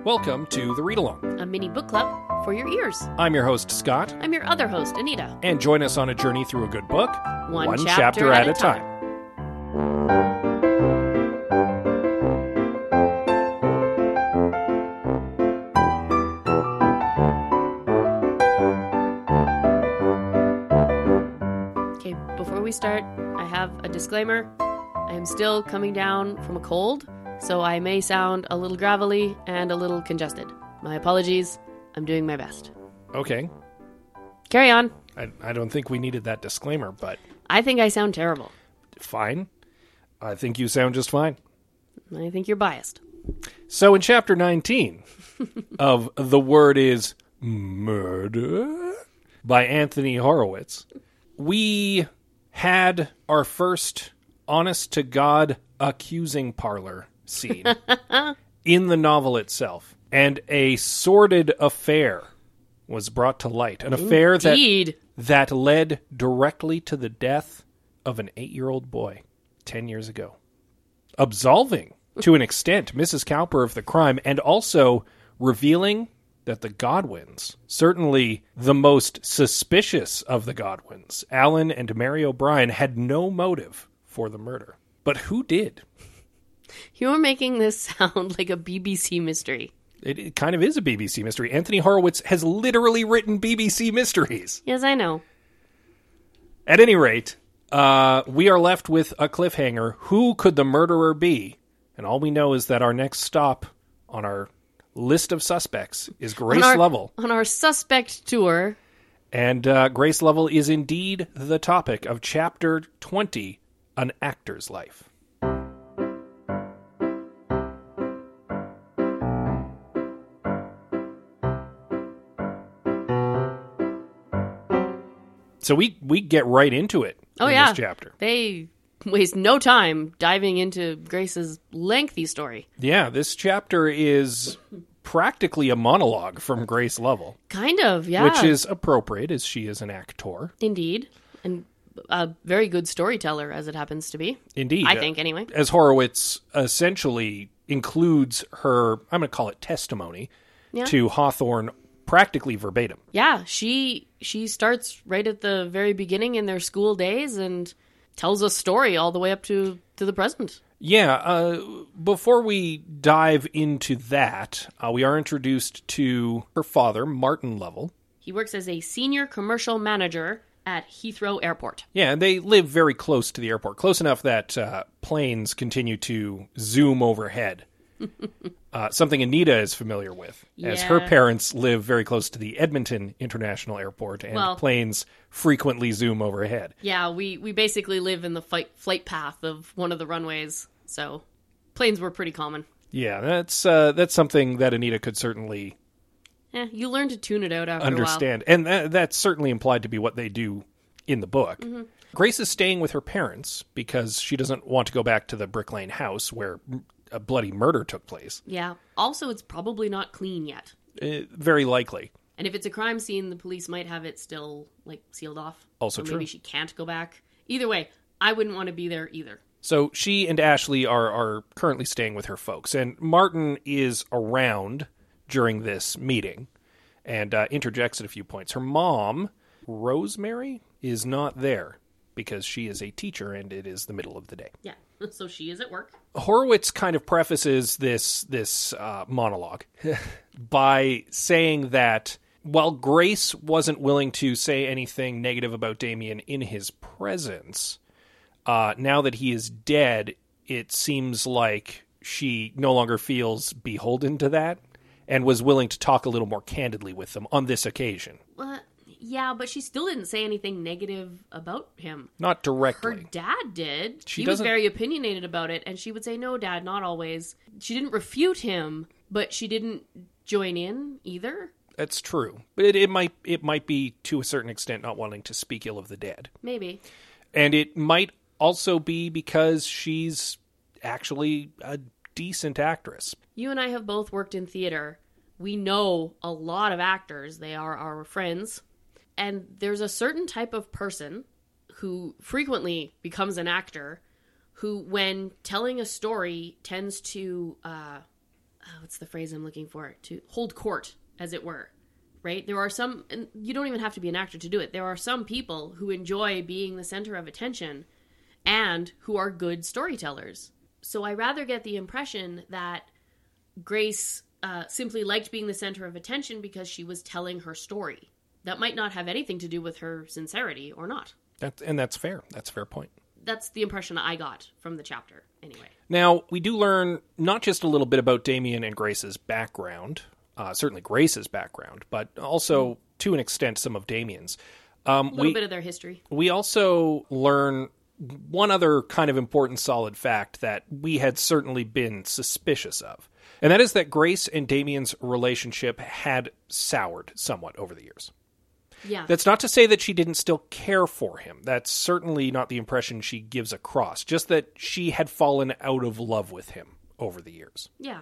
Welcome to the Read Along. A mini book club for your ears. I'm your host, Scott. I'm your other host, Anita. And join us on a journey through a good book, One chapter at a time. Okay, before we start, I have a disclaimer. I am still coming down from a cold, so I may sound a little gravelly and a little congested. My apologies. I'm doing my best. Okay. Carry on. I don't think we needed that disclaimer, but I think I sound terrible. fine. I think you sound just fine. I think you're biased. So in chapter 19 of The Word is Murder by Anthony Horowitz, we had our first honest-to-God accusing parlor scene in the novel itself. And a sordid affair was brought to light. An affair Indeed. that led directly to the death of an 8-year-old boy 10 years ago. Absolving, to an extent, Mrs. Cowper of the crime, and also revealing that the Godwins, certainly the most suspicious of the Godwins, Alan and Mary O'Brien, had no motive for the murder. But who did? You're making this sound like a BBC mystery. It kind of is a BBC mystery. Anthony Horowitz has literally written BBC mysteries. Yes, I know. At any rate, we are left with a cliffhanger. Who could the murderer be? And all we know is that our next stop on our list of suspects is Grace Lovell. On our suspect tour. And Grace Lovell is indeed the topic of Chapter 20, An Actor's Life. So we get right into it in this chapter. They waste no time diving into Grace's lengthy story. Yeah, this chapter is practically a monologue from Grace Lovell. Kind of, yeah. Which is appropriate, as she is an actor. Indeed. And a very good storyteller, as it happens to be. Indeed. I think, anyway. As Horowitz essentially includes her, I'm going to call it testimony, to Hawthorne practically verbatim. Yeah, she starts right at the very beginning in their school days and tells a story all the way up to the present. Yeah, before we dive into that, we are introduced to her father, Martin Lovell. He works as a senior commercial manager at Heathrow Airport. Yeah, and they live very close to the airport, close enough that planes continue to zoom overhead. Something Anita is familiar with, as her parents live very close to the Edmonton International Airport, and planes frequently zoom overhead. Yeah, we basically live in the flight path of one of the runways, so planes were pretty common. Yeah, that's something that Anita could certainly you learn to tune it out after understand, a while. And that's certainly implied to be what they do in the book. Mm-hmm. Grace is staying with her parents because she doesn't want to go back to the Brick Lane house where a bloody murder took place. Yeah. Also, it's probably not clean yet. Very likely. And if it's a crime scene, the police might have it still, sealed off. Also or true. Maybe she can't go back. Either way, I wouldn't want to be there either. So she and Ashley are currently staying with her folks. And Martin is around during this meeting and interjects at a few points. Her mom, Rosemary, is not there because she is a teacher and it is the middle of the day. Yeah. So she is at work. Horowitz kind of prefaces this monologue by saying that while Grace wasn't willing to say anything negative about Damien in his presence, now that he is dead, it seems like she no longer feels beholden to that and was willing to talk a little more candidly with them on this occasion. Yeah, but she still didn't say anything negative about him. Not directly. Her dad did. He was very opinionated about it, and she would say, no, Dad, not always. She didn't refute him, but she didn't join in either. That's true. But it might be, to a certain extent, not wanting to speak ill of the dead. Maybe. And it might also be because she's actually a decent actress. You and I have both worked in theater. We know a lot of actors. They are our friends. And there's a certain type of person who frequently becomes an actor who, when telling a story, tends to what's the phrase I'm looking for? To hold court, as it were. Right? There are some, and you don't even have to be an actor to do it. There are some people who enjoy being the center of attention and who are good storytellers. So I rather get the impression that Grace simply liked being the center of attention because she was telling her story. That might not have anything to do with her sincerity or not. That's fair. That's a fair point. That's the impression I got from the chapter, anyway. Now, we do learn not just a little bit about Damien and Grace's background, certainly Grace's background, but also, to an extent, some of Damien's. A little bit of their history. We also learn one other kind of important solid fact that we had certainly been suspicious of, and that is that Grace and Damien's relationship had soured somewhat over the years. Yeah. That's not to say that she didn't still care for him. That's certainly not the impression she gives across, just that she had fallen out of love with him over the years. Yeah.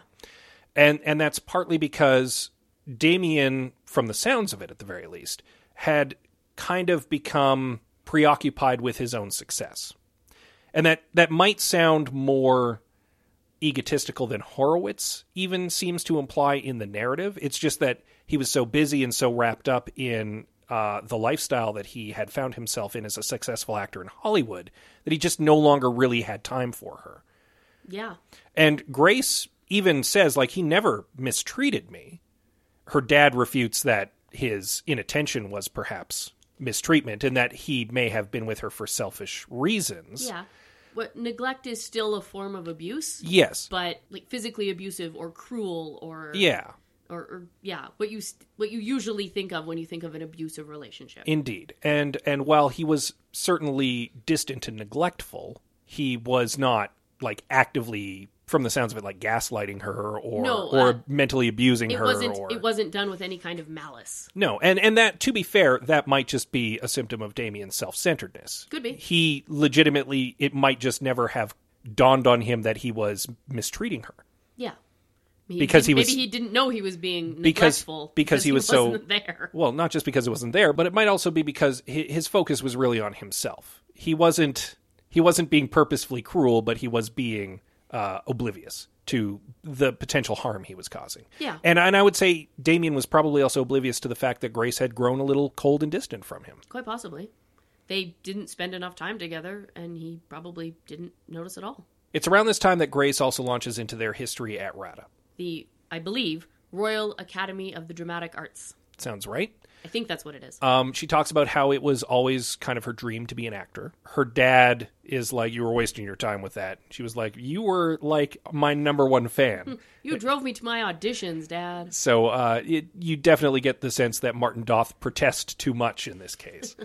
And that's partly because Damien, from the sounds of it at the very least, had kind of become preoccupied with his own success. And that might sound more egotistical than Horowitz even seems to imply in the narrative. It's just that he was so busy and so wrapped up in the lifestyle that he had found himself in as a successful actor in Hollywood that he just no longer really had time for her. Yeah. And Grace even says, like, he never mistreated me. Her dad refutes that his inattention was perhaps mistreatment and that he may have been with her for selfish reasons. Yeah. What neglect is still a form of abuse. Yes. But like physically abusive or cruel or yeah. Or what you usually think of when you think of an abusive relationship. Indeed. And while he was certainly distant and neglectful, he was not like actively, from the sounds of it, like gaslighting her or mentally abusing her. It wasn't done with any kind of malice. No, and that, to be fair, that might just be a symptom of Damien's self-centeredness. Could be. He legitimately, it might just never have dawned on him that he was mistreating her. Yeah. Maybe he didn't know he was being neglectful because he was wasn't there. Well, not just because it wasn't there, but it might also be because his focus was really on himself. He wasn't being purposefully cruel, but he was being oblivious to the potential harm he was causing. Yeah. And I would say Damien was probably also oblivious to the fact that Grace had grown a little cold and distant from him. Quite possibly. They didn't spend enough time together, and he probably didn't notice at all. It's around this time that Grace also launches into their history at RADA. The, I believe, Royal Academy of the Dramatic Arts. Sounds right. I think that's what it is. She talks about how it was always kind of her dream to be an actor. Her dad is like, you were wasting your time with that. She was like, you were like my number one fan. You drove me to my auditions, Dad. So you definitely get the sense that Martin doth protest too much in this case.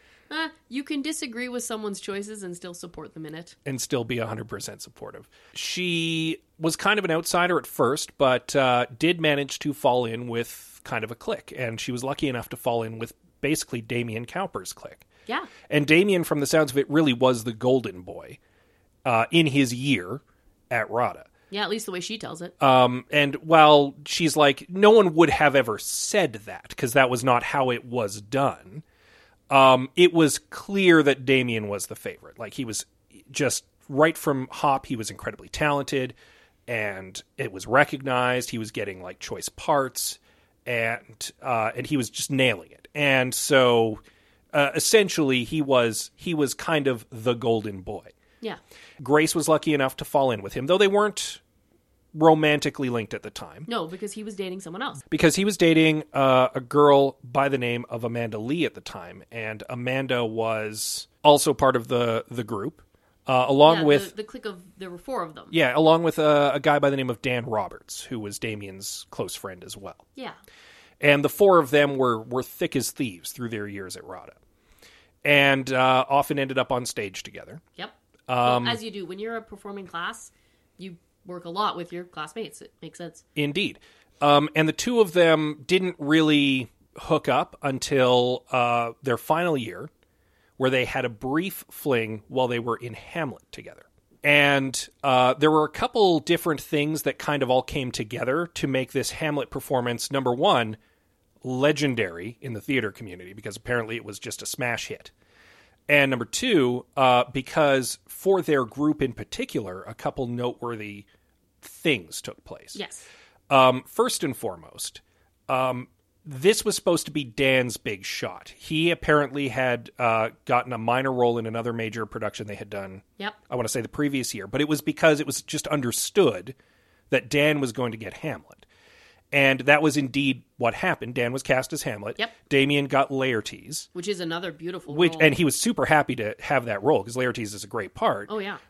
You can disagree with someone's choices and still support them in it. And still be 100% supportive. She was kind of an outsider at first, but did manage to fall in with kind of a clique. And she was lucky enough to fall in with basically Damien Cowper's clique. Yeah. And Damien, from the sounds of it, really was the golden boy in his year at RADA. Yeah, at least the way she tells it. And while she's like, no one would have ever said that, because that was not how it was done. It was clear that Damien was the favorite. Like, he was just right from hop. He was incredibly talented, and it was recognized. He was getting like choice parts, and he was just nailing it. And so, essentially, he was kind of the golden boy. Yeah. Grace was lucky enough to fall in with him, though they weren't romantically linked at the time. No, because he was dating someone else. Because he was dating a girl by the name of Amanda Lee at the time, and Amanda was also part of the group, along with the clique of, there were four of them. Yeah, along with a guy by the name of Dan Roberts, who was Damien's close friend as well. Yeah, and the four of them were thick as thieves through their years at RADA, and often ended up on stage together. Yep. Well, as you do when you're a performing class, you work a lot with your classmates. It makes sense. Indeed. And the two of them didn't really hook up until their final year, where they had a brief fling while they were in Hamlet together. And there were a couple different things that kind of all came together to make this Hamlet performance, number one, legendary in the theater community, because apparently it was just a smash hit. And number two, because for their group in particular, a couple noteworthy things took place. Yes. First and foremost, this was supposed to be Dan's big shot. He apparently had gotten a minor role in another major production they had done, I want to say the previous year, but it was because it was just understood that Dan was going to get Hamlet. And that was indeed what happened. Dan was cast as Hamlet. Damien got Laertes. Which is another beautiful role. And he was super happy to have that role, because Laertes is a great part. Oh, yeah.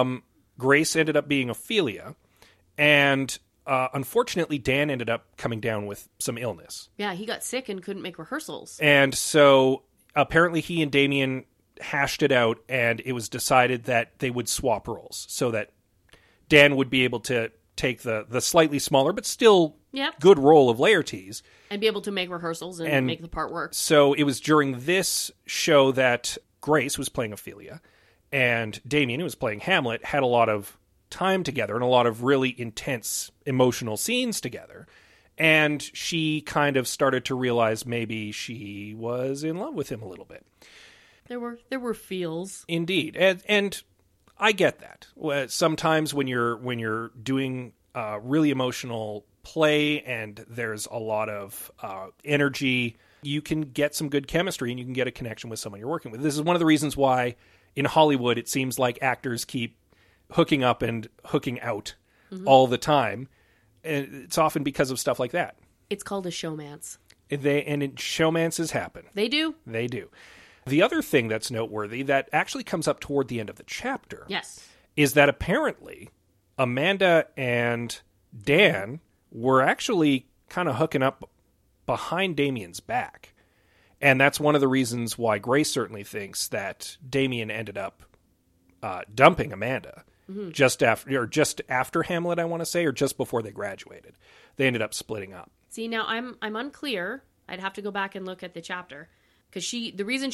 Grace ended up being Ophelia. And unfortunately, Dan ended up coming down with some illness. Yeah, he got sick and couldn't make rehearsals. And so apparently he and Damien hashed it out, and it was decided that they would swap roles so that Dan would be able to take the slightly smaller but still good role of Laertes. And be able to make rehearsals and make the part work. So it was during this show that Grace was playing Ophelia, and Damien, who was playing Hamlet, had a lot of time together and a lot of really intense emotional scenes together. And she kind of started to realize maybe she was in love with him a little bit. There were feels. Indeed. And I get that. Sometimes when you're doing really emotional play and there's a lot of energy, you can get some good chemistry and you can get a connection with someone you're working with. This is one of the reasons why in Hollywood it seems like actors keep hooking up and hooking out all the time. And it's often because of stuff like that. It's called a showmance. Showmances happen. They do. They do. The other thing that's noteworthy that actually comes up toward the end of the chapter is that apparently Amanda and Dan were actually kind of hooking up behind Damien's back. And that's one of the reasons why Grace certainly thinks that Damien ended up dumping Amanda just after Hamlet, I want to say, or just before they graduated. They ended up splitting up. See, now I'm unclear. I'd have to go back and look at the chapter. Because the reason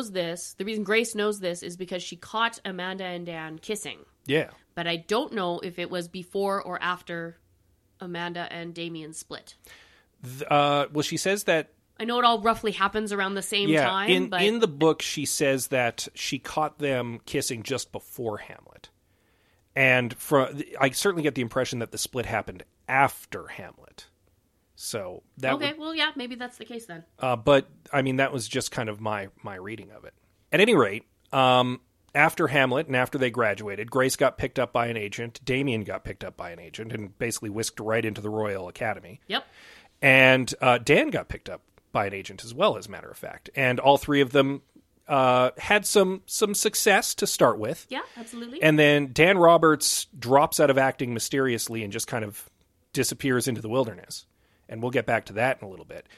Grace knows this is because she caught Amanda and Dan kissing. Yeah. But I don't know if it was before or after Amanda and Damien split. Well, she says that... I know it all roughly happens around the same time. In the book, she says that she caught them kissing just before Hamlet. And I certainly get the impression that the split happened after Hamlet. So that maybe that's the case then. But I mean, that was just kind of my reading of it. At any rate, after Hamlet and after they graduated, Grace got picked up by an agent. Damien got picked up by an agent and basically whisked right into the Royal Academy. Yep. And Dan got picked up by an agent as well, as a matter of fact. And all three of them had some success to start with. Yeah, absolutely. And then Dan Roberts drops out of acting mysteriously and just kind of disappears into the wilderness. And we'll get back to that in a little bit.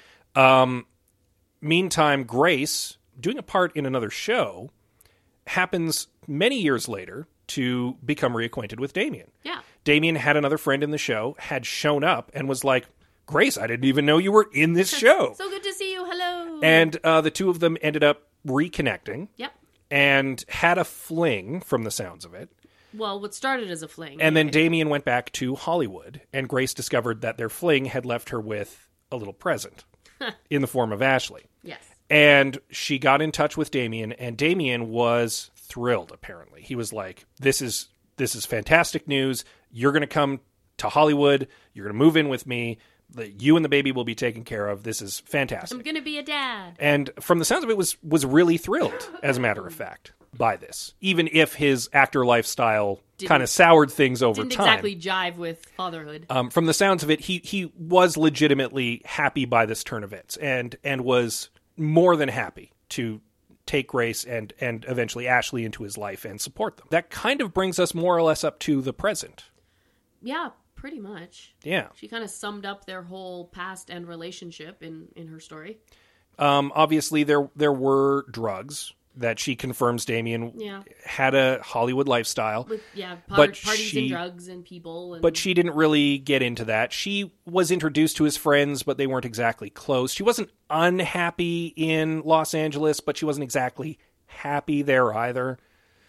Meantime, Grace, doing a part in another show, happens many years later to become reacquainted with Damien. Yeah. Damien had another friend in the show, had shown up, and was like, Grace, I didn't even know you were in this show. So good to see you. Hello. And the two of them ended up reconnecting. Yep. And had a fling, from the sounds of it. Well, what started as a fling. And then Damien went back to Hollywood, and Grace discovered that their fling had left her with a little present in the form of Ashley. Yes. And she got in touch with Damien, and Damien was thrilled, apparently. He was like, this is fantastic news. You're going to come to Hollywood. You're going to move in with me. You and the baby will be taken care of. This is fantastic. I'm going to be a dad. And from the sounds of it, was really thrilled, as a matter of fact, by this. Even if his actor lifestyle kind of soured things over time. Didn't exactly jive with fatherhood. From the sounds of it, he was legitimately happy by this turn of events and was more than happy to take Grace and eventually Ashley into his life and support them. That kind of brings us more or less up to the present. Yeah, pretty much. Yeah. She kind of summed up their whole past and relationship in her story. Obviously, there were drugs that she confirms Damien had a Hollywood lifestyle. With, parties and drugs and people. And... But she didn't really get into that. She was introduced to his friends, but they weren't exactly close. She wasn't unhappy in Los Angeles, but she wasn't exactly happy there either.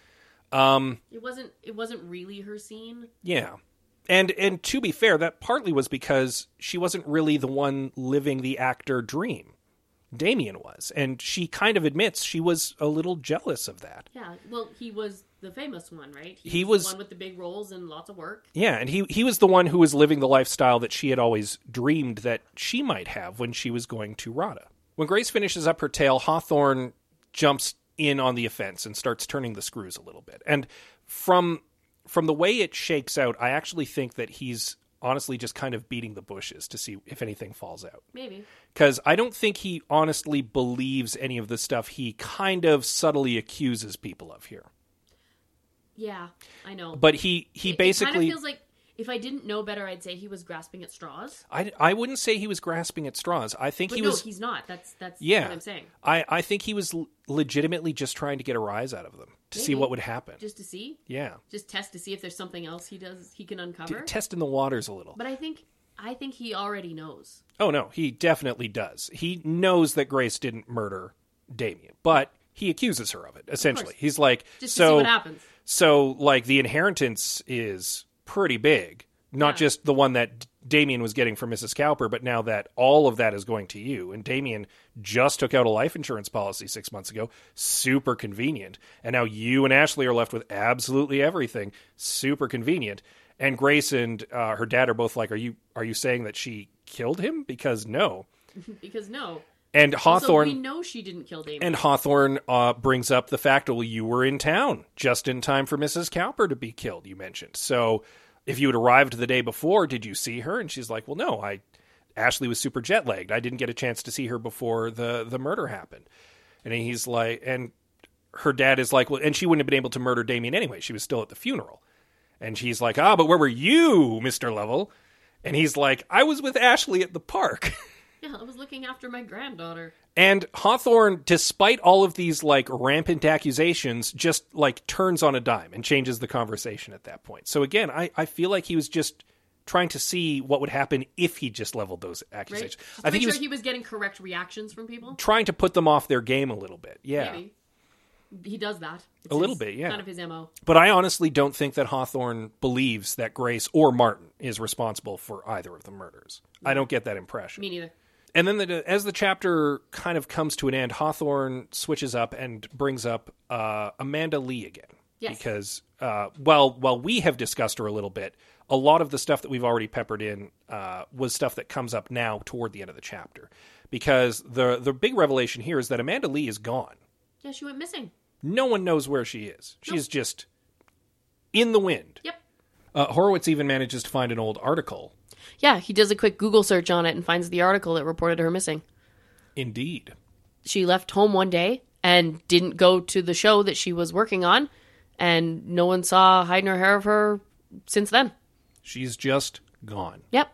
It wasn't really her scene. Yeah. And to be fair, that partly was because she wasn't really the one living the actor dream. Damien was. And she kind of admits she was a little jealous of that. Yeah, well, he was the famous one, right? He was the one with the big roles and lots of work. Yeah, and he was the one who was living the lifestyle that she had always dreamed that she might have when she was going to RADA. When Grace finishes up her tale, Hawthorne jumps in on the offense and starts turning the screws a little bit. And from the way it shakes out, I actually think that he's honestly just kind of beating the bushes to see if anything falls out. Maybe. Because I don't think he honestly believes any of the stuff he kind of subtly accuses people of here. Yeah, I know. But he basically... It kind of feels like, if I didn't know better, I'd say he was grasping at straws. I wouldn't say he was grasping at straws. I think But he no, was... he's not. That's Yeah. what I'm saying. I think he was legitimately just trying to get a rise out of them to see Maybe. what would happen. Just to see? Yeah. Just test to see if there's something else he can uncover? Testing the waters a little. But I think he already knows. Oh, no, he definitely does. He knows that Grace didn't murder Damien, but he accuses her of it, essentially. He's like, just to see what happens. So, like, the inheritance is pretty big. Not just the one that Damien was getting from Mrs. Cowper, but now that all of that is going to you. And Damien just took out a life insurance policy 6 months ago. Super convenient. And now you and Ashley are left with absolutely everything. Super convenient. And Grace and her dad are both like, are you saying that she killed him? Because no. Because no. And Hawthorne... Also, we know she didn't kill Damien. And Hawthorne brings up the fact, well, you were in town just in time for Mrs. Cowper to be killed, you mentioned. So... if you had arrived the day before, did you see her? And she's like, well, no, Ashley was super jet lagged. I didn't get a chance to see her before the murder happened. And he's like, and her dad is like, well, and she wouldn't have been able to murder Damien anyway. She was still at the funeral. And she's like, but where were you, Mr. Lovell? And he's like, I was with Ashley at the park. Yeah, I was looking after my granddaughter. And Hawthorne, despite all of these, like, rampant accusations, just, like, turns on a dime and changes the conversation at that point. So, again, I feel like he was just trying to see what would happen if he just leveled those accusations. Right? I think he was getting correct reactions from people. Trying to put them off their game a little bit, yeah. Maybe. He does that. It's a little bit, yeah. Kind of his MO. But I honestly don't think that Hawthorne believes that Grace or Martin is responsible for either of the murders. I don't get that impression. Me neither. And then as the chapter kind of comes to an end, Hawthorne switches up and brings up Amanda Lee again. Yes. Because while we have discussed her a little bit, a lot of the stuff that we've already peppered in was stuff that comes up now toward the end of the chapter. Because the big revelation here is that Amanda Lee is gone. Yeah, she went missing. No one knows where she is. Nope. She's just in the wind. Yep. Horowitz even manages to find an old article. Yeah, he does a quick Google search on it and finds the article that reported her missing. Indeed. She left home one day and didn't go to the show that she was working on, and no one saw hide nor hair of her since then. She's just gone. Yep.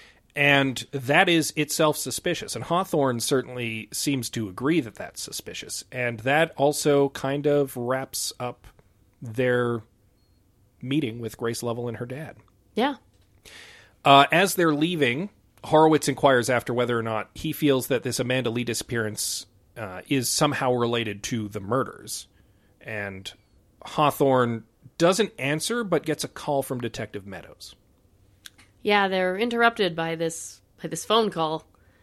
And that is itself suspicious. And Hawthorne certainly seems to agree that that's suspicious. And that also kind of wraps up their meeting with Grace Lovell and her dad. Yeah. As they're leaving, Horowitz inquires after whether or not he feels that this Amanda Lee disappearance is somehow related to the murders. And Hawthorne doesn't answer, but gets a call from Detective Meadows. Yeah, they're interrupted by this phone call.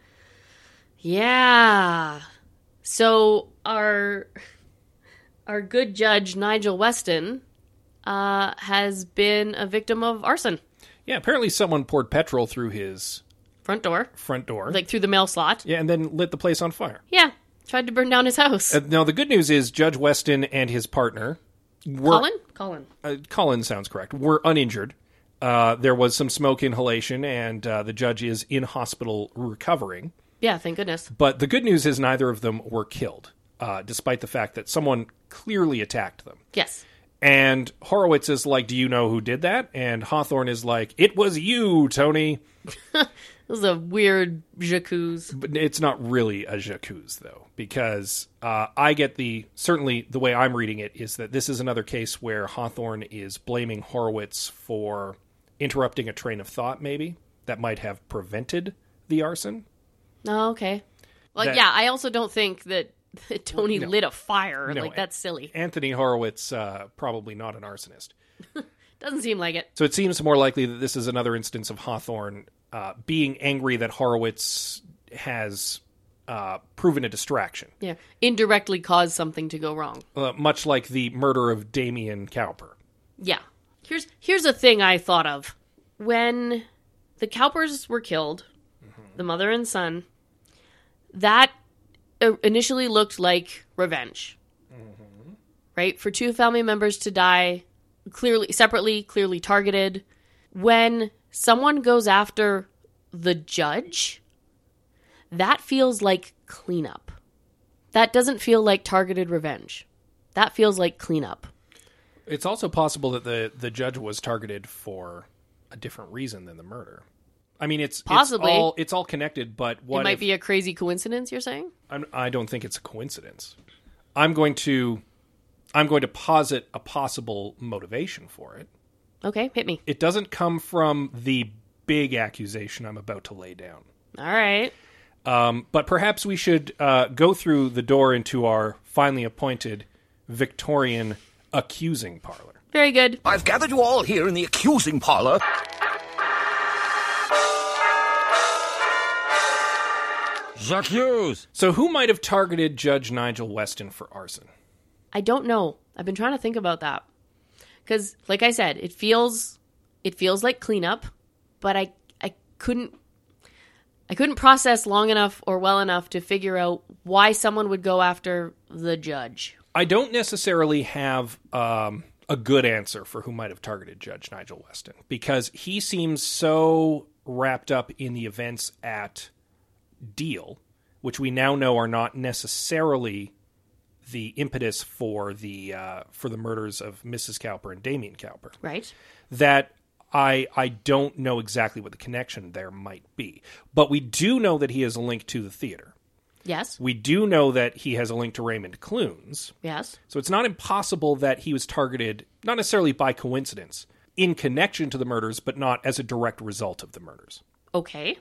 Yeah. So our good judge, Nigel Weston, has been a victim of arson. Yeah, apparently someone poured petrol through his front door. Like through the mail slot. Yeah, and then lit the place on fire. Yeah, tried to burn down his house. Now, the good news is Judge Weston and his partner were... Colin? Colin sounds correct. Were uninjured. There was some smoke inhalation, and the judge is in hospital recovering. Yeah, thank goodness. But the good news is neither of them were killed, despite the fact that someone clearly attacked them. Yes. And Horowitz is like, do you know who did that? And Hawthorne is like, it was you, Tony. This is a weird j'accuse. But it's not really a j'accuse, though, because I get certainly the way I'm reading it is that this is another case where Hawthorne is blaming Horowitz for interrupting a train of thought, maybe, that might have prevented the arson. Oh, okay. Well, yeah, I also don't think that Tony lit a fire. No, that's silly. Anthony Horowitz, probably not an arsonist. Doesn't seem like it. So it seems more likely that this is another instance of Hawthorne being angry that Horowitz has proven a distraction. Yeah. Indirectly cause something to go wrong. Much like the murder of Damien Cowper. Yeah. Here's a thing I thought of. When the Cowpers were killed, the mother and son, that initially looked like revenge. Right? For two family members to die separately, clearly targeted. When someone goes after the judge, that feels like cleanup. That doesn't feel like targeted revenge. That feels like cleanup. It's also possible that the judge was targeted for a different reason than the murder. I mean, possibly it's all connected, but what it might be a crazy coincidence, you're saying? I don't think it's a coincidence. I'm going to posit a possible motivation for it. Okay, hit me. It doesn't come from the big accusation I'm about to lay down. All right. But perhaps we should go through the door into our finally appointed Victorian accusing parlor. Very good. I've gathered you all here in the accusing parlor. J'accuse! So who might have targeted Judge Nigel Weston for arson? I don't know. I've been trying to think about that. Because, like I said, it feels like cleanup, but I couldn't process long enough or well enough to figure out why someone would go after the judge. I don't necessarily have a good answer for who might have targeted Judge Nigel Weston, because he seems so wrapped up in the events at Deal, which we now know are not necessarily the impetus for the murders of Mrs. Cowper and Damien Cowper. Right. That I don't know exactly what the connection there might be. But we do know that he has a link to the theater. Yes. We do know that he has a link to Raymond Clunes. Yes. So it's not impossible that he was targeted, not necessarily by coincidence, in connection to the murders, but not as a direct result of the murders. Okay.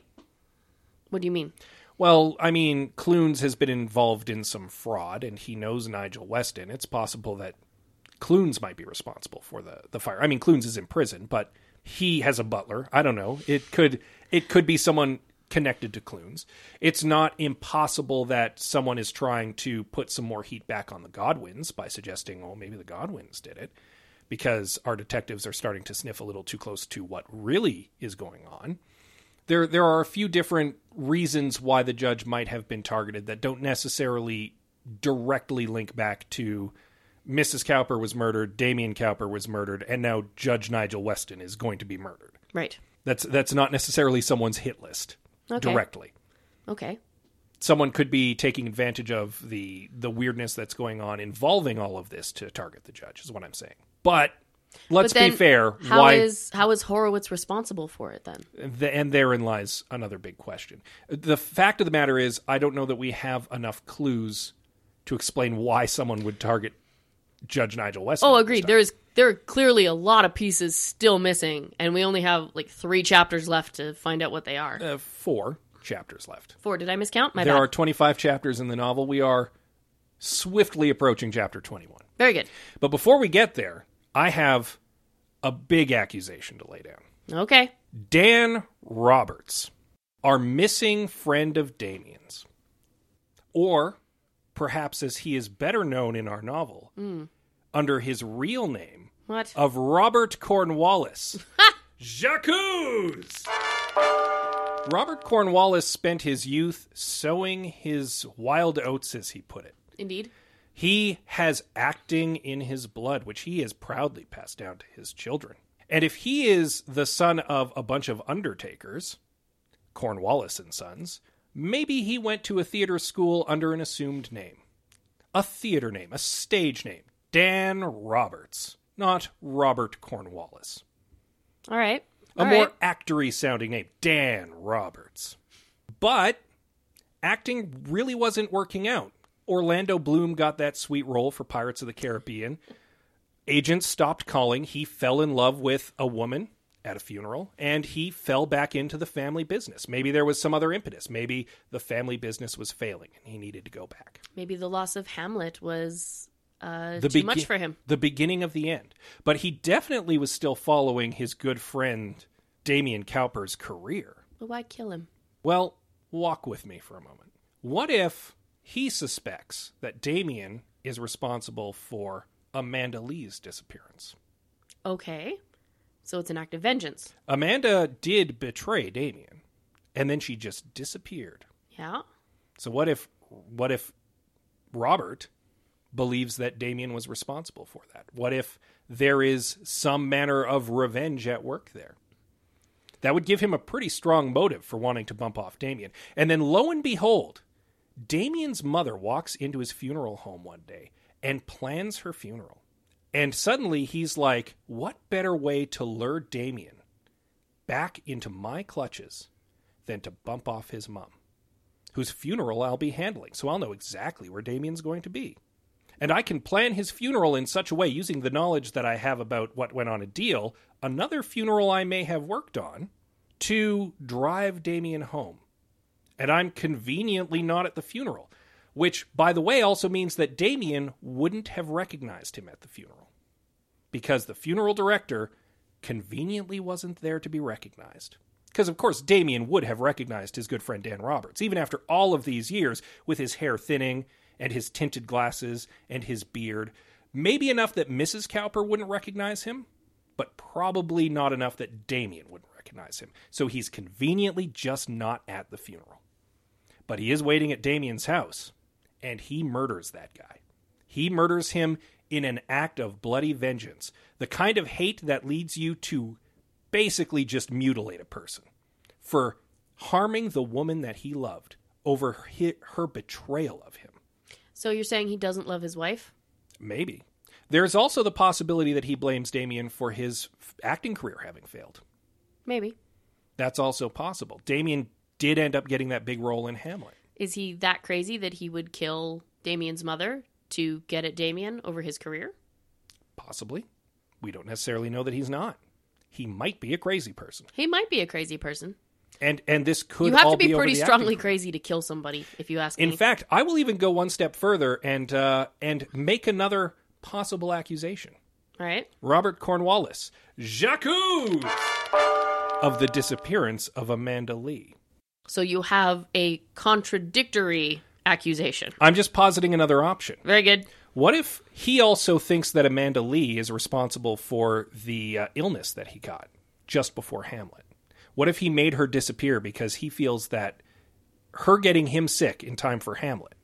What do you mean? Well, I mean, Clunes has been involved in some fraud, and he knows Nigel Weston. It's possible that Clunes might be responsible for the fire. I mean, Clunes is in prison, but he has a butler. I don't know. It could be someone connected to Clunes. It's not impossible that someone is trying to put some more heat back on the Godwins by suggesting, oh, maybe the Godwins did it, because our detectives are starting to sniff a little too close to what really is going on. There are a few different reasons why the judge might have been targeted that don't necessarily directly link back to Mrs. Cowper was murdered, Damien Cowper was murdered, and now Judge Nigel Weston is going to be murdered. Right. That's not necessarily someone's hit list directly. Okay. Someone could be taking advantage of the weirdness that's going on involving all of this to target the judge, is what I'm saying. But let's be fair. How is Horowitz responsible for it then? And therein lies another big question. The fact of the matter is, I don't know that we have enough clues to explain why someone would target Judge Nigel Weston. Oh, agreed. There are clearly a lot of pieces still missing, and we only have like 3 chapters left to find out what they are. 4 chapters left. 4. Did I miscount? My bad. There are 25 chapters in the novel. We are swiftly approaching chapter 21. Very good. But before we get there, I have a big accusation to lay down. Okay. Dan Roberts, our missing friend of Damien's. Or, perhaps as he is better known in our novel, under his real name of Robert Cornwallis. J'accuse! Robert Cornwallis spent his youth sowing his wild oats, as he put it. Indeed. He has acting in his blood, which he has proudly passed down to his children. And if he is the son of a bunch of undertakers, Cornwallis and Sons, maybe he went to a theater school under an assumed name. A theater name, a stage name. Dan Roberts, not Robert Cornwallis. All right. A more actory sounding name, Dan Roberts. But acting really wasn't working out. Orlando Bloom got that sweet role for Pirates of the Caribbean. Agents stopped calling. He fell in love with a woman at a funeral, and he fell back into the family business. Maybe there was some other impetus. Maybe the family business was failing, and he needed to go back. Maybe the loss of Hamlet was too much for him. The beginning of the end. But he definitely was still following his good friend Damien Cowper's career. But why kill him? Well, walk with me for a moment. What if he suspects that Damien is responsible for Amanda Lee's disappearance? Okay. So it's an act of vengeance. Amanda did betray Damien, and then she just disappeared. Yeah. So what if Robert believes that Damien was responsible for that? What if there is some manner of revenge at work there? That would give him a pretty strong motive for wanting to bump off Damien. And then lo and behold, Damien's mother walks into his funeral home one day and plans her funeral. And suddenly he's like, what better way to lure Damien back into my clutches than to bump off his mom, whose funeral I'll be handling, so I'll know exactly where Damien's going to be. And I can plan his funeral in such a way, using the knowledge that I have about what went on a deal, another funeral I may have worked on, to drive Damien home. And I'm conveniently not at the funeral, which, by the way, also means that Damien wouldn't have recognized him at the funeral, because the funeral director conveniently wasn't there to be recognized. Because, of course, Damien would have recognized his good friend Dan Roberts, even after all of these years, with his hair thinning and his tinted glasses and his beard. Maybe enough that Mrs. Cowper wouldn't recognize him, but probably not enough that Damien wouldn't recognize him. So he's conveniently just not at the funeral. But he is waiting at Damien's house, and he murders that guy. He murders him in an act of bloody vengeance, the kind of hate that leads you to basically just mutilate a person for harming the woman that he loved over her betrayal of him. So you're saying he doesn't love his wife? Maybe. There's also the possibility that he blames Damien for his acting career having failed. Maybe. That's also possible. Damien did end up getting that big role in Hamlet. Is he that crazy that he would kill Damien's mother to get at Damien over his career? Possibly. We don't necessarily know that he's not. He might be a crazy person. He might be a crazy person. And this could You have all to be over pretty the strongly acting crazy to kill somebody, if you ask me. In fact, I will even go one step further and make another possible accusation. All right. Robert Cornwallis, J'accuse of the disappearance of Amanda Lee. So you have a contradictory accusation. I'm just positing another option. Very good. What if he also thinks that Amanda Lee is responsible for the illness that he got just before Hamlet? What if he made her disappear because he feels that her getting him sick in time for Hamlet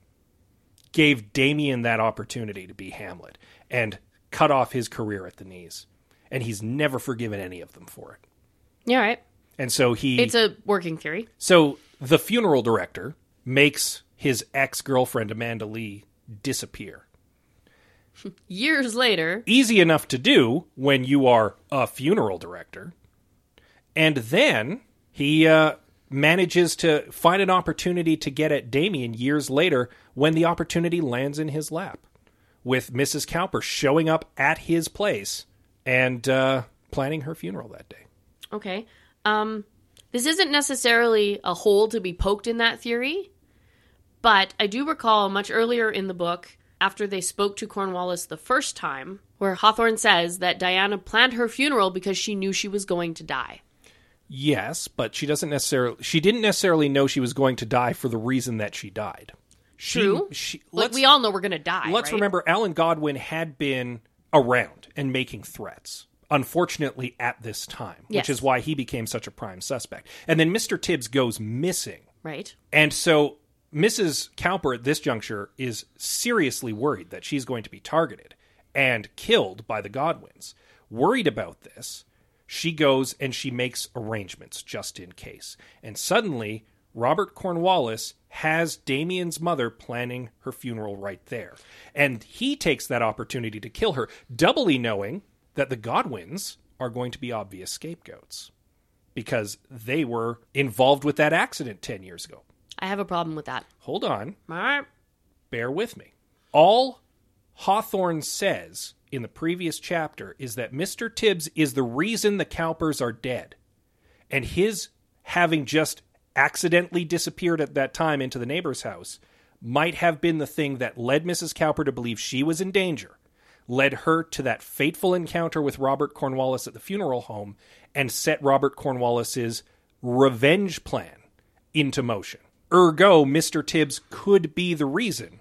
gave Damien that opportunity to be Hamlet and cut off his career at the knees? And he's never forgiven any of them for it. Yeah, all right. And so It's a working theory. So the funeral director makes his ex-girlfriend Amanda Lee disappear. Years later. Easy enough to do when you are a funeral director. And then he manages to find an opportunity to get at Damien years later when the opportunity lands in his lap, with Mrs. Cowper showing up at his place and planning her funeral that day. Okay. This isn't necessarily a hole to be poked in that theory, but I do recall much earlier in the book, after they spoke to Cornwallis the first time, where Hawthorne says that Diana planned her funeral because she knew she was going to die. Yes, but she didn't necessarily know she was going to die for the reason that she died. True. We all know we're going to die. Let's right? remember, Alan Godwin had been around and making threats, unfortunately, at this time, Yes. which is why he became such a prime suspect. And then Mr. Tibbs goes missing. Right. And so Mrs. Cowper at this juncture is seriously worried that she's going to be targeted and killed by the Godwins. Worried about this, she goes and she makes arrangements just in case. And suddenly, Robert Cornwallis has Damien's mother planning her funeral right there. And he takes that opportunity to kill her, doubly knowing that the Godwins are going to be obvious scapegoats because they were involved with that accident 10 years ago. I have a problem with that. Hold on. All right. Bear with me. All Hawthorne says in the previous chapter is that Mr. Tibbs is the reason the Cowpers are dead. And his having just accidentally disappeared at that time into the neighbor's house might have been the thing that led Mrs. Cowper to believe she was in danger, led her to that fateful encounter with Robert Cornwallis at the funeral home, and set Robert Cornwallis's revenge plan into motion. Ergo, Mr. Tibbs could be the reason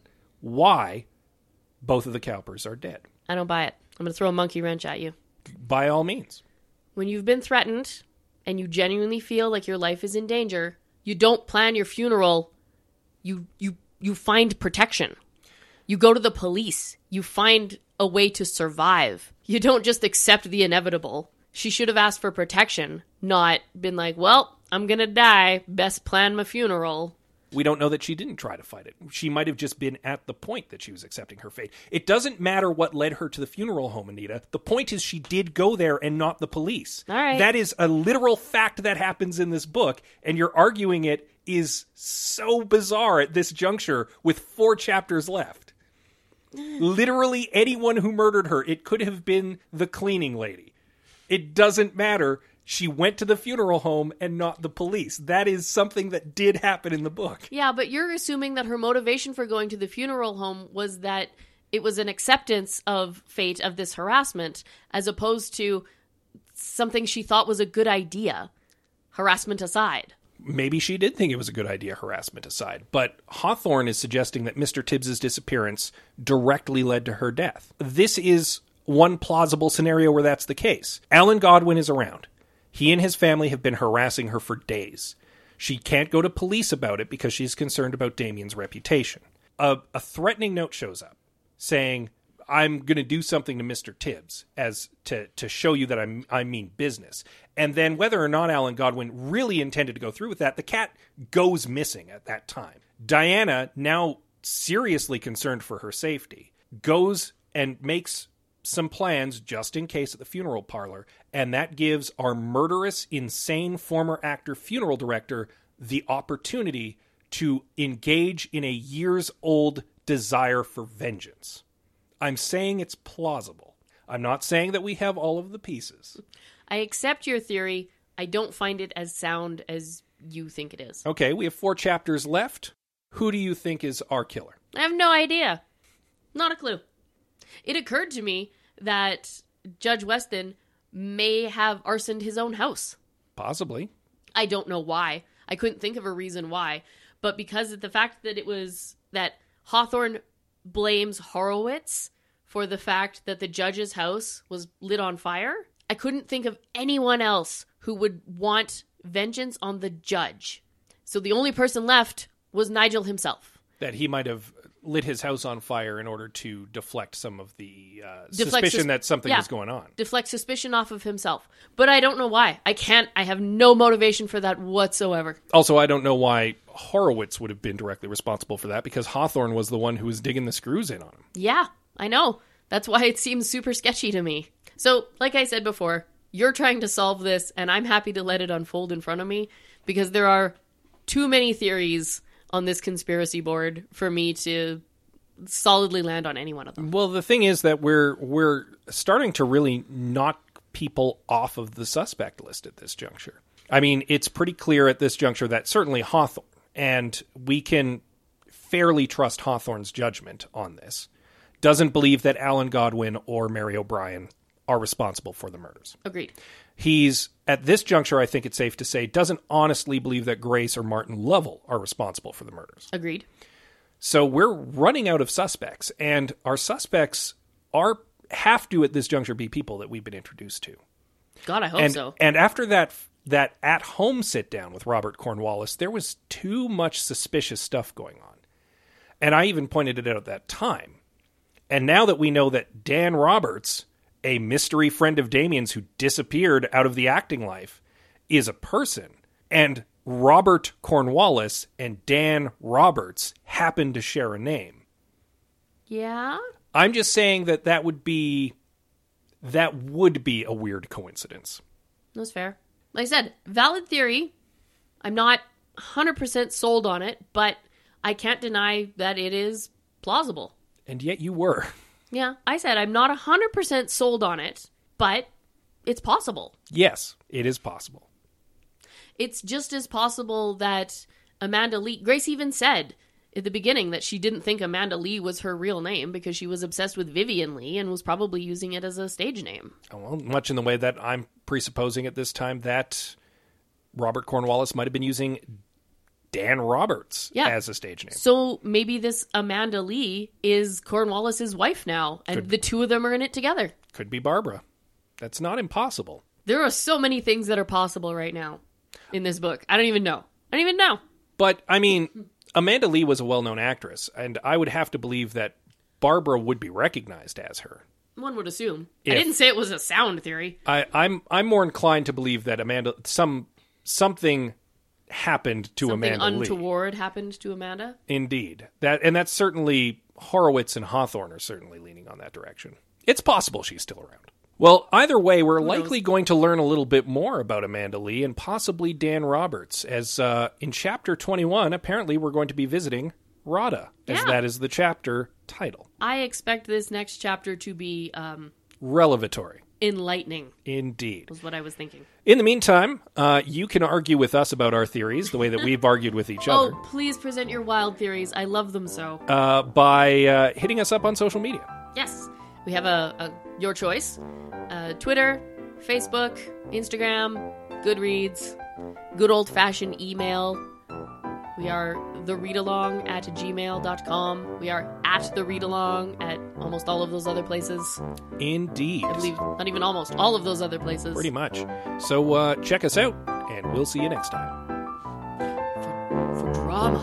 why both of the Cowpers are dead. I don't buy it. I'm going to throw a monkey wrench at you. By all means. When you've been threatened and you genuinely feel like your life is in danger, you don't plan your funeral. You find protection. You go to the police. You find a way to survive. You don't just accept the inevitable. She should have asked for protection, not been like, well, I'm going to die. Best plan my funeral. We don't know that she didn't try to fight it. She might have just been at the point that she was accepting her fate. It doesn't matter what led her to the funeral home, Anita. The point is she did go there and not the police. All right. That is a literal fact that happens in this book, and you're arguing it is so bizarre at this juncture with 4 chapters left. Literally anyone who murdered her, it could have been the cleaning lady. It doesn't matter. She went to the funeral home and not the police. That is something that did happen in the book. Yeah, but you're assuming that her motivation for going to the funeral home was that it was an acceptance of fate of this harassment, as opposed to something she thought was a good idea, harassment aside. Maybe she did think it was a good idea, harassment aside. But Hawthorne is suggesting that Mr. Tibbs's disappearance directly led to her death. This is one plausible scenario where that's the case. Alan Godwin is around. He and his family have been harassing her for days. She can't go to police about it because she's concerned about Damien's reputation. A threatening note shows up saying, I'm going to do something to Mr. Tibbs as to show you that I mean business. And then whether or not Alan Godwin really intended to go through with that, the cat goes missing at that time. Diana, now seriously concerned for her safety, goes and makes some plans just in case at the funeral parlor, and that gives our murderous, insane former actor funeral director the opportunity to engage in a years-old desire for vengeance. I'm saying it's plausible. I'm not saying that we have all of the pieces. I accept your theory. I don't find it as sound as you think it is. Okay, we have 4 chapters left. Who do you think is our killer? I have no idea. Not a clue. It occurred to me that Judge Weston may have arsoned his own house. Possibly. I don't know why. I couldn't think of a reason why. But because of the fact that it was that Hawthorne blames Horowitz for the fact that the judge's house was lit on fire, I couldn't think of anyone else who would want vengeance on the judge. So the only person left was Nigel himself. That he might have lit his house on fire in order to deflect some of the suspicion that something was going on. Deflect suspicion off of himself. But I don't know why. I have no motivation for that whatsoever. Also, I don't know why Horowitz would have been directly responsible for that, because Hawthorne was the one who was digging the screws in on him. Yeah, I know. That's why it seems super sketchy to me. So, like I said before, you're trying to solve this, and I'm happy to let it unfold in front of me, because there are too many theories on this conspiracy board for me to solidly land on any one of them. Well, the thing is that we're starting to really knock people off of the suspect list at this juncture. I mean, it's pretty clear at this juncture that certainly Hawthorne, and we can fairly trust Hawthorne's judgment on this, doesn't believe that Alan Godwin or Mary O'Brien are responsible for the murders. Agreed. He's, at this juncture, I think it's safe to say, doesn't honestly believe that Grace or Martin Lovell are responsible for the murders. Agreed. So we're running out of suspects, and our suspects have to, at this juncture, be people that we've been introduced to. God, I hope so. And after that at-home sit-down with Robert Cornwallis, there was too much suspicious stuff going on. And I even pointed it out at that time. And now that we know that Dan Roberts, a mystery friend of Damien's who disappeared out of the acting life, is a person, and Robert Cornwallis and Dan Roberts happen to share a name. Yeah? I'm just saying that would be a weird coincidence. That's fair. Like I said, valid theory. I'm not 100% sold on it, but I can't deny that it is plausible. And yet you were. Yeah, I said I'm not 100% sold on it, but it's possible. Yes, it is possible. It's just as possible that Amanda Lee... Grace even said at the beginning that she didn't think Amanda Lee was her real name because she was obsessed with Vivian Lee and was probably using it as a stage name. Well, much in the way that I'm presupposing at this time that Robert Cornwallis might have been using Dan Roberts Yeah. as a stage name. So maybe this Amanda Lee is Cornwallis's wife now, and the two of them are in it together. Could be Barbara. That's not impossible. There are so many things that are possible right now in this book. I don't even know. But, I mean, Amanda Lee was a well-known actress, and I would have to believe that Barbara would be recognized as her. One would assume. If- I didn't say it was a sound theory. I'm more inclined to believe that something happened to Something Amanda Lee. untoward happened to Amanda. Indeed. That's certainly, Horowitz and Hawthorne are certainly leaning on that direction. It's possible she's still around. Well, either way, we're likely going to learn a little bit more about Amanda Lee and possibly Dan Roberts, as in Chapter 21, apparently we're going to be visiting Rada, as Yeah. that is the chapter title. I expect this next chapter to be Revelatory. enlightening, Indeed. was what I was thinking. In the meantime, you can argue with us about our theories the way that we've argued with each other Oh, please present your wild theories. I love them so. by hitting us up on social media. Yes. We have a your choice. Twitter, Facebook, Instagram, Goodreads, good old-fashioned email. We are thereadalong@gmail.com. We are at thereadalong at almost all of those other places. Indeed. I believe not even almost all of those other places. Pretty much. So check us out, and we'll see you next time. For drama.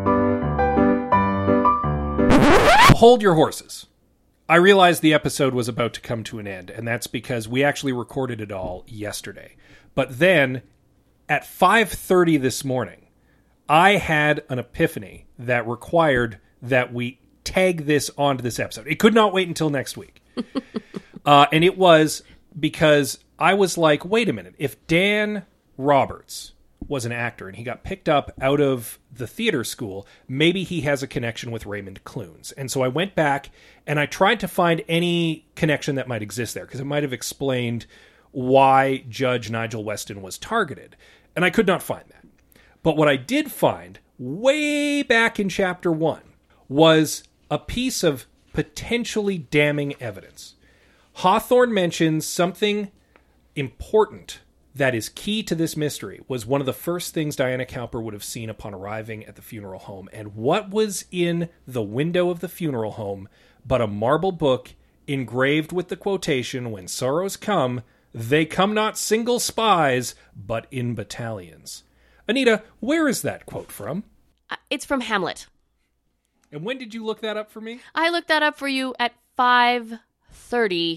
Hold your horses. I realized the episode was about to come to an end, and that's because we actually recorded it all yesterday. But then, at 5:30 this morning, I had an epiphany that required that we tag this onto this episode. It could not wait until next week. And it was because I was like, wait a minute, if Dan Roberts was an actor and he got picked up out of the theater school, maybe he has a connection with Raymond Clunes. And so I went back and I tried to find any connection that might exist there, because it might have explained why Judge Nigel Weston was targeted. And I could not find that. But what I did find way back in chapter 1 was a piece of potentially damning evidence. Hawthorne mentions something important that is key to this mystery, was one of the first things Diana Cowper would have seen upon arriving at the funeral home. And what was in the window of the funeral home but a marble book engraved with the quotation, "When sorrows come, they come not single spies, but in battalions." Anita, where is that quote from? It's from Hamlet. And when did you look that up for me? I looked that up for you at 5:30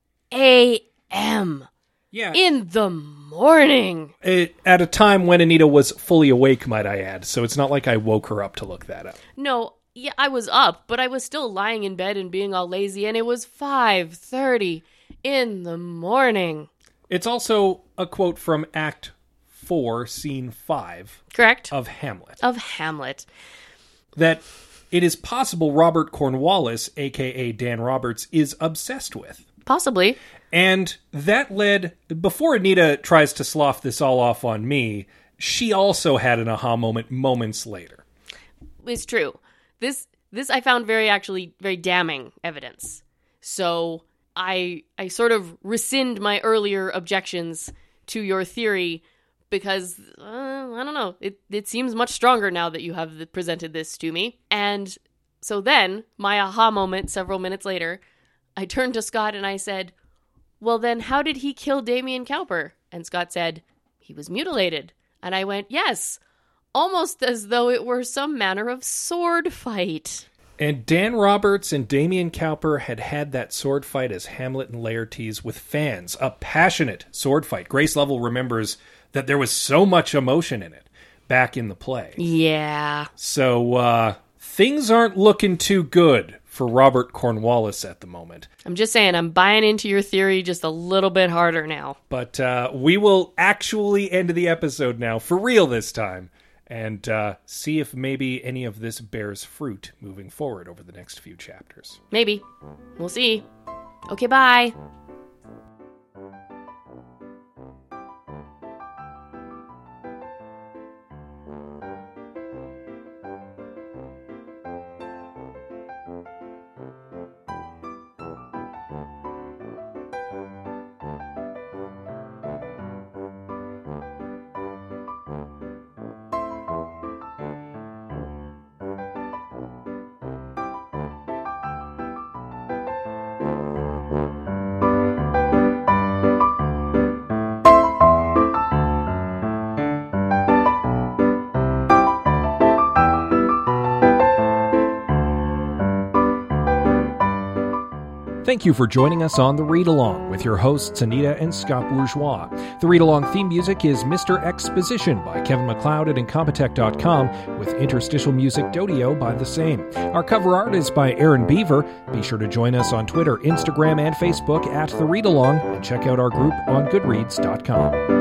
a.m. Yeah. in the morning. At a time when Anita was fully awake, might I add. So it's not like I woke her up to look that up. No, yeah, I was up, but I was still lying in bed and being all lazy, and it was 5:30 in the morning. It's also a quote from Act 4, Scene 5 Correct? of Hamlet. Of Hamlet. That it is possible Robert Cornwallis, a.k.a. Dan Roberts, is obsessed with. Possibly. And that led, before Anita tries to slough this all off on me, she also had an aha moment moments later. It's true. This I found very damning evidence. So I sort of rescind my earlier objections to your theory because, I don't know, it seems much stronger now that you have presented this to me. And so then, my aha moment several minutes later, I turned to Scott and I said, well then how did he kill Damien Cowper? And Scott said, he was mutilated. And I went, yes, almost as though it were some manner of sword fight. And Dan Roberts and Damien Cowper had that sword fight as Hamlet and Laertes with fans. A passionate sword fight. Grace Lovell remembers that there was so much emotion in it back in the play. Yeah. So, things aren't looking too good for Robert Cornwallis at the moment. I'm just saying, I'm buying into your theory just a little bit harder now. But we will actually end the episode now, for real this time, and see if maybe any of this bears fruit moving forward over the next few chapters. Maybe. We'll see. Okay, bye. Thank you for joining us on The Read Along with your hosts Anita and Scott Bourgeois. The Read Along theme music is Mr. Exposition by Kevin MacLeod at Incompetech.com with interstitial music Dodio by the same. Our cover art is by Aaron Beaver. Be sure to join us on Twitter, Instagram, and Facebook at The Read Along and check out our group on Goodreads.com.